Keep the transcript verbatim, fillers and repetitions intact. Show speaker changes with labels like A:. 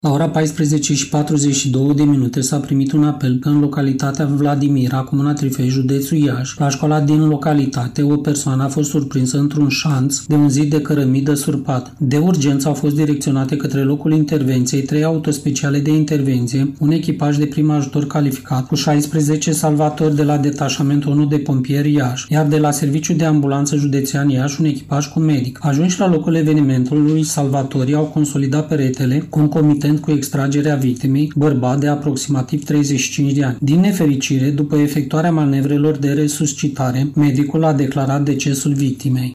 A: La ora paisprezece și patruzeci și două de minute s-a primit un apel că în localitatea Vladimira, comuna Trifei, județul Iași, la școala din localitate, o persoană a fost surprinsă într-un șanț de un zid de cărămidă surpat. De urgență au fost direcționate către locul intervenției trei autospeciale de intervenție, un echipaj de prim ajutor calificat cu șaisprezece salvatori de la detașamentul unu de pompieri Iași, iar de la serviciul de ambulanță județean Iași un echipaj cu medic. Ajunși la locul evenimentului, salvatorii au consolidat peretele concomitent cu extragerea victimei, bărbat de aproximativ treizeci și cinci de ani. Din nefericire, după efectuarea manevrelor de resuscitare, medicul a declarat decesul victimei.